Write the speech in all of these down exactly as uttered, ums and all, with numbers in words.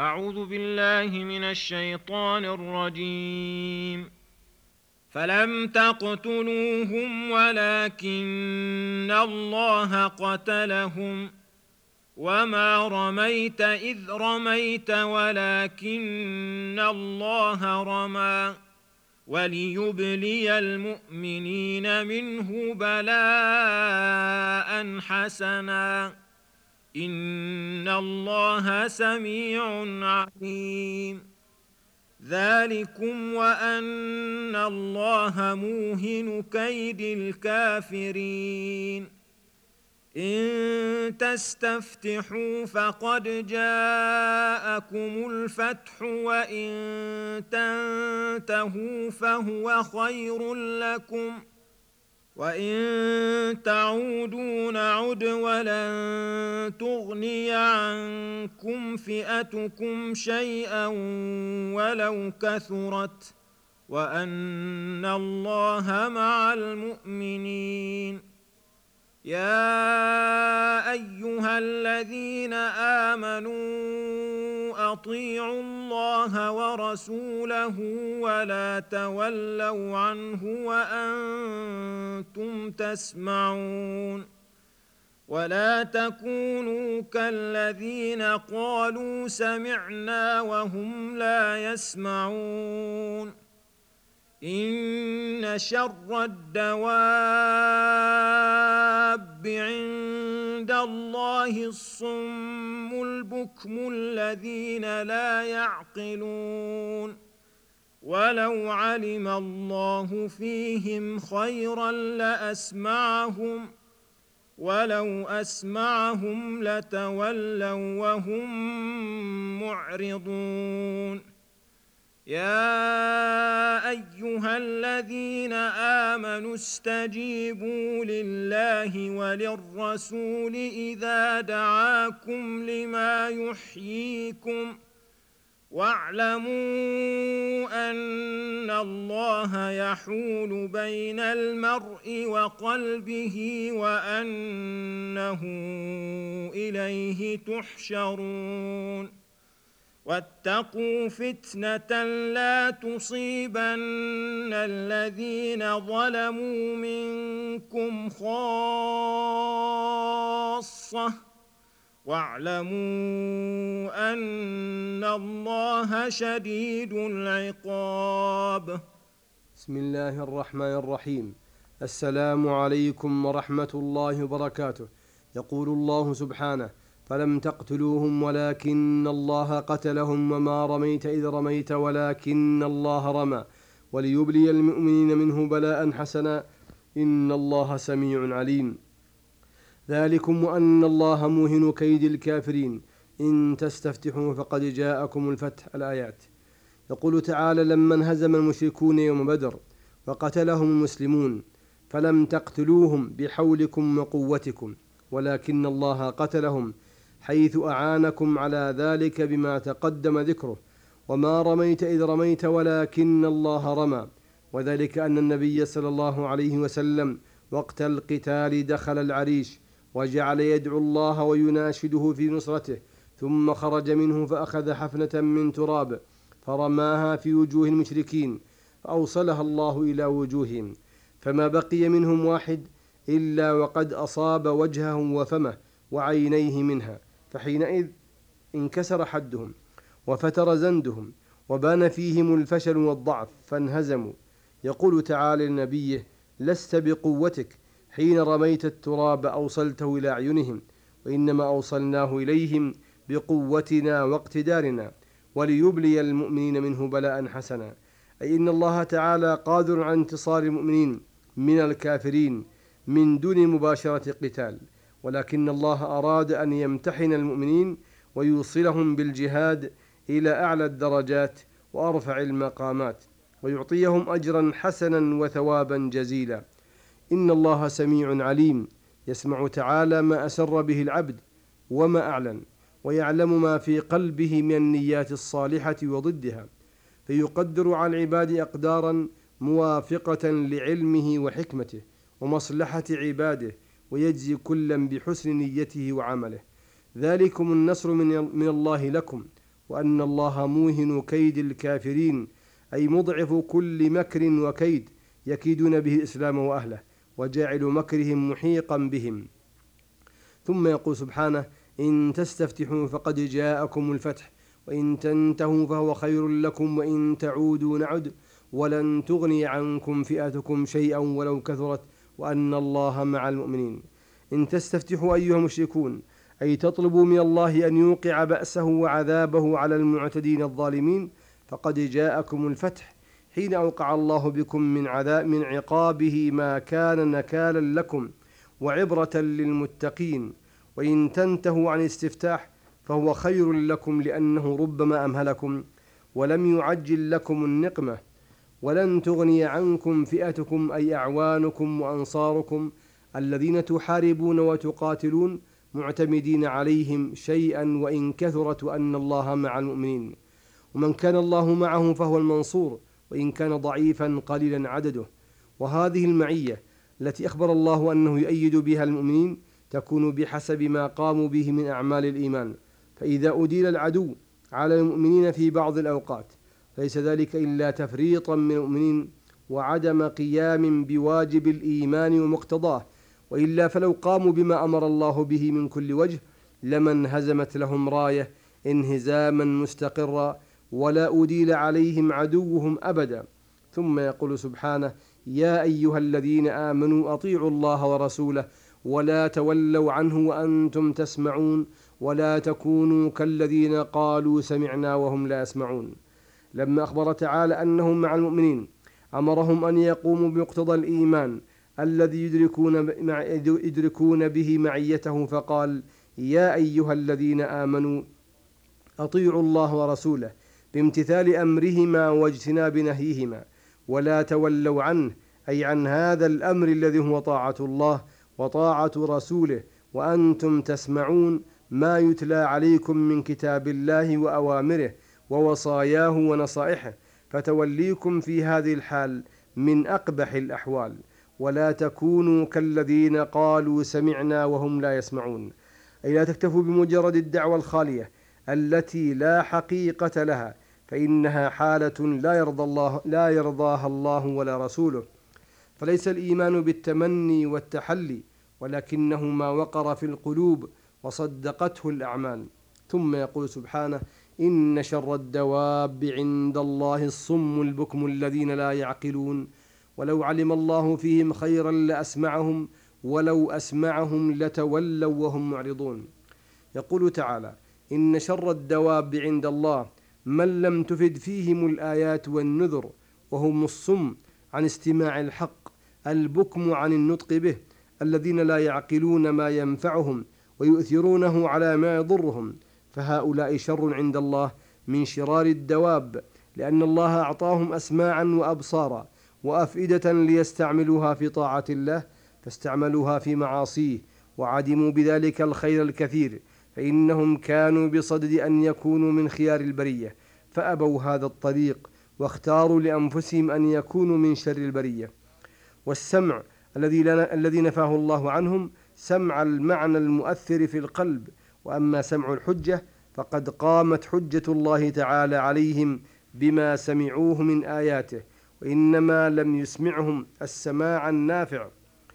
أعوذ بالله من الشيطان الرجيم. فلم تقتلوهم ولكن الله قتلهم وما رميت إذ رميت ولكن الله رمى وليبلي المؤمنين منه بلاء حسنا إن الله سميع عليم. ذلكم وأن الله موهن كيد الكافرين. إن تستفتحوا فقد جاءكم الفتح وإن تنتهوا فهو خير لكم وإن تعودوا نعد ولن تغني عنكم فئتكم شيئا ولو كثرت وأن الله مع المؤمنين. يا أيها الذين آمنوا أطيعوا الله ورسوله ولا تولوا عنه وأنتم تسمعون. ولا تكونوا كالذين قالوا سمعنا وهم لا يسمعون. إن شر الدواب عند الله الصم البكم الذين لا يعقلون. ولو علم الله فيهم خيرا لأسمعهم ولو أسمعهم لتولوا وهم معرضون. يا أيها الذين آمنوا استجيبوا لله وللرسول إذا دعاكم لما يحييكم واعلموا أن الله يحول بين المرء وقلبه وأنه إليه تحشرون. واتقوا فتنة لا تصيبن الذين ظلموا منكم خاصة واعلموا أن الله شديد العقاب. بسم الله الرحمن الرحيم. السلام عليكم ورحمة الله وبركاته. يقول الله سبحانه: فلم تقتلوهم ولكن الله قتلهم وما رميت إذ رميت ولكن الله رمى وليبلي المؤمنين منه بلاء حسنا إن الله سميع عليم. ذلكم وأن الله موهن كيد الكافرين. إن تستفتحوا فقد جاءكم الفتح. الآيات. يقول تعالى: لما انهزم المشركون يوم بدر وقتلهم المسلمون فلم تقتلوهم بحولكم وقوتكم ولكن الله قتلهم حيث أعانكم على ذلك بما تقدم ذكره. وما رميت إذ رميت ولكن الله رمى. وذلك أن النبي صلى الله عليه وسلم وقت القتال دخل العريش وجعل يدعو الله ويناشده في نصرته، ثم خرج منه فأخذ حفنة من تراب فرماها في وجوه المشركين فأوصلها الله إلى وجوههم، فما بقي منهم واحد إلا وقد أصاب وجهه وفمه وعينيه منها، فحينئذ انكسر حدهم وفتر زندهم وبان فيهم الفشل والضعف فانهزموا. يقول تعالى لنبيه: لست بقوتك حين رميت التراب أوصلته إلى أعينهم، وإنما أوصلناه إليهم بقوتنا واقتدارنا وليبلي المؤمنين منه بلاء حسنا، أي إن الله تعالى قادر على انتصار المؤمنين من الكافرين من دون مباشرة قتال، ولكن الله أراد أن يمتحن المؤمنين ويوصلهم بالجهاد إلى أعلى الدرجات وأرفع المقامات ويعطيهم أجرا حسنا وثوابا جزيلا. إن الله سميع عليم، يسمع تعالى ما أسر به العبد وما أعلن، ويعلم ما في قلبه من النيات الصالحة وضدها، فيقدر على العباد أقدارا موافقة لعلمه وحكمته ومصلحة عباده، ويجزي كلا بحسن نيته وعمله. ذلكم النصر من الله لكم وأن الله موهن كيد الكافرين، أي مضعف كل مكر وكيد يكيدون به الإسلام وأهله، وجاعل مكرهم محيقا بهم. ثم يقول سبحانه: إن تستفتحوا فقد جاءكم الفتح وإن تنتهوا فهو خير لكم وإن تعودوا نعد ولن تغني عنكم فئتكم شيئا ولو كثرت وأن الله مع المؤمنين. إن تستفتحوا أيها المشركون، أي تطلبوا من الله أن يوقع بأسه وعذابه على المعتدين الظالمين، فقد جاءكم الفتح، حين أوقع الله بكم من عذاب من عقابه ما كان نكالا لكم وعبرة للمتقين. وإن تنتهوا عن الاستفتاح فهو خير لكم، لأنه ربما أمهلكم ولم يعجل لكم النقمة. ولن تغني عنكم فئتكم، أي أعوانكم وأنصاركم الذين تحاربون وتقاتلون معتمدين عليهم، شيئا وإن كثرت، وأن الله مع المؤمنين. ومن كان الله معه فهو المنصور، وإن كان ضعيفا قليلا عدده. وهذه المعية التي أخبر الله أنه يؤيد بها المؤمنين تكون بحسب ما قاموا به من أعمال الإيمان. فإذا أديل العدو على المؤمنين في بعض الأوقات ليس ذلك إلا تفريطا من المؤمنين وعدم قيام بواجب الإيمان ومقتضاه، وإلا فلو قاموا بما أمر الله به من كل وجه لما انهزمت لهم راية انهزاما مستقرا ولا أديل عليهم عدوهم أبدا. ثم يقول سبحانه: يا أيها الذين آمنوا أطيعوا الله ورسوله ولا تولوا عنه وأنتم تسمعون ولا تكونوا كالذين قالوا سمعنا وهم لا يسمعون. لما أخبر تعالى أنهم مع المؤمنين أمرهم أن يقوموا بمقتضى الإيمان الذي يدركون, يدركون به معيته، فقال: يا أيها الذين آمنوا أطيعوا الله ورسوله بامتثال أمرهما واجتناب نهيهما ولا تولوا عنه، أي عن هذا الأمر الذي هو طاعة الله وطاعة رسوله، وأنتم تسمعون ما يتلى عليكم من كتاب الله وأوامره ووصاياه ونصائحه، فتوليكم في هذه الحال من أقبح الأحوال. ولا تكونوا كالذين قالوا سمعنا وهم لا يسمعون، أي لا تكتفوا بمجرد الدعوة الخالية التي لا حقيقة لها، فإنها حالة لا يرضى الله لا يرضاها الله ولا رسوله. فليس الإيمان بالتمني والتحلي، ولكنه ما وقر في القلوب وصدقته الأعمال. ثم يقول سبحانه: إن شر الدواب عند الله الصم البكم الذين لا يعقلون ولو علم الله فيهم خيرا لأسمعهم ولو أسمعهم لتولوا وهم معرضون. يقول تعالى: إن شر الدواب عند الله من لم تفد فيهم الآيات والنذر، وهم الصم عن استماع الحق البكم عن النطق به، الذين لا يعقلون ما ينفعهم ويؤثرونه على ما يضرهم، فهؤلاء شر عند الله من شرار الدواب، لأن الله أعطاهم أسماعا وأبصارا وأفئدة ليستعملوها في طاعة الله فاستعملوها في معاصيه وعدموا بذلك الخير الكثير، فإنهم كانوا بصدد أن يكونوا من خيار البرية فأبوا هذا الطريق واختاروا لأنفسهم أن يكونوا من شر البرية. والسمع الذي الذي نفاه الله عنهم سمع المعنى المؤثر في القلب، وأما سمع الحجة فقد قامت حجة الله تعالى عليهم بما سمعوه من آياته، وإنما لم يسمعهم السماع النافع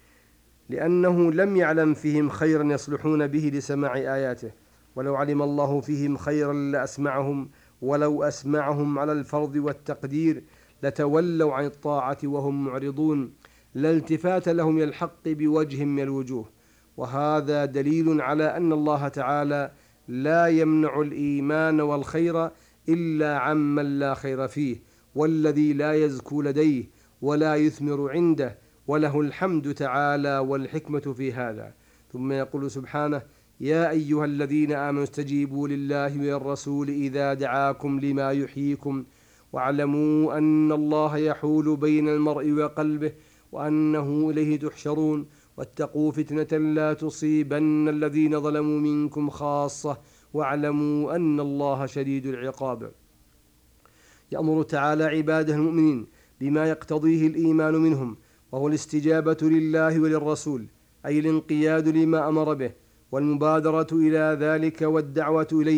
لأنه لم يعلم فيهم خيرا يصلحون به لسماع آياته. ولو علم الله فيهم خيرا لأسمعهم ولو أسمعهم على الفرض والتقدير لتولوا عن الطاعة وهم معرضون، لا التفات لهم للحق بوجه من الوجوه. وهذا دليل على أن الله تعالى لا يمنع الإيمان والخير إلا عمن لا خير فيه والذي لا يزكو لديه ولا يثمر عنده، وله الحمد تعالى والحكمة في هذا. ثم يقول سبحانه: يا أيها الذين آمنوا استجيبوا لله والرسول إذا دعاكم لما يحييكم واعلموا أن الله يحول بين المرء وقلبه وأنه إليه تحشرون واتقوا فتنة لا تصيبن الذين ظلموا منكم خاصة واعلموا أن الله شديد العقاب. يأمر تعالى عباده المؤمنين بما يقتضيه الإيمان منهم، وهو الاستجابة لله وللرسول، أي الانقياد لما أمر به والمبادرة إلى ذلك والدعوة إليه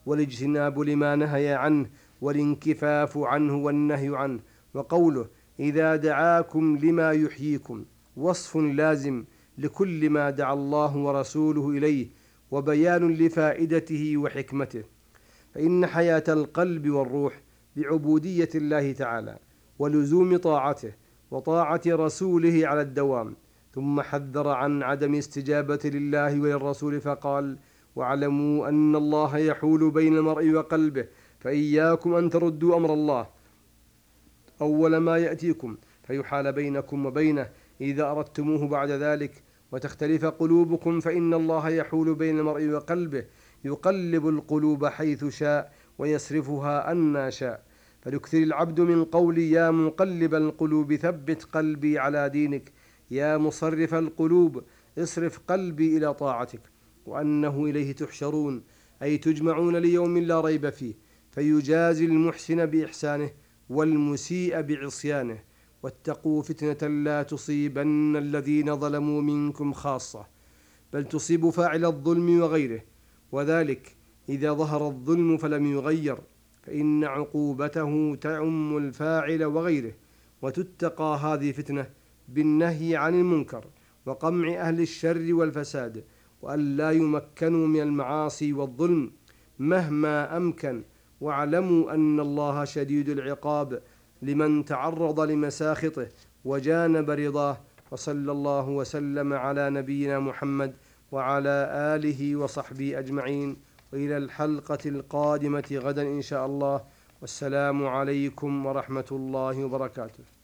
والاجتناب لما نهي عنه والانكفاف عنه والنهي عنه. وقوله إذا دعاكم لما يحييكم وصف لازم لكل ما دعا الله ورسوله إليه، وبيان لفائدته وحكمته، فإن حياة القلب والروح بعبودية الله تعالى ولزوم طاعته وطاعة رسوله على الدوام. ثم حذر عن عدم استجابة لله وللرسول فقال واعلموا أن الله يحول بين المرء وقلبه فإياكم أن تردوا أمر الله أول ما يأتيكم فيحال بينكم وبينه إذا أردتموه بعد ذلك وتختلف قلوبكم، فإن الله يحول بين المرء وقلبه يقلب القلوب حيث شاء ويصرفها أن شاء. فليكثر العبد من قول يا مقلب القلوب ثبت قلبي على دينك، يا مصرف القلوب اصرف قلبي إلى طاعتك، وأنه إليه تحشرون أي تجمعون ليوم لا ريب فيه، فيجازي المحسن بإحسانه والمسيء بعصيانه. واتقوا فتنة لا تصيبن الذين ظلموا منكم خاصة، بل تصيب فاعل الظلم وغيره، وذلك إذا ظهر الظلم فلم يغير، فإن عقوبته تعم الفاعل وغيره. وتتقى هذه فتنة بالنهي عن المنكر وقمع أهل الشر والفساد، وأن لا يمكنوا من المعاصي والظلم مهما أمكن. واعلموا أن الله شديد العقاب لمن تعرض لمساخطه وجانب رضاه. وصلى الله وسلم على نبينا محمد وعلى آله وصحبه أجمعين، وإلى الحلقة القادمة غدا إن شاء الله، والسلام عليكم ورحمة الله وبركاته.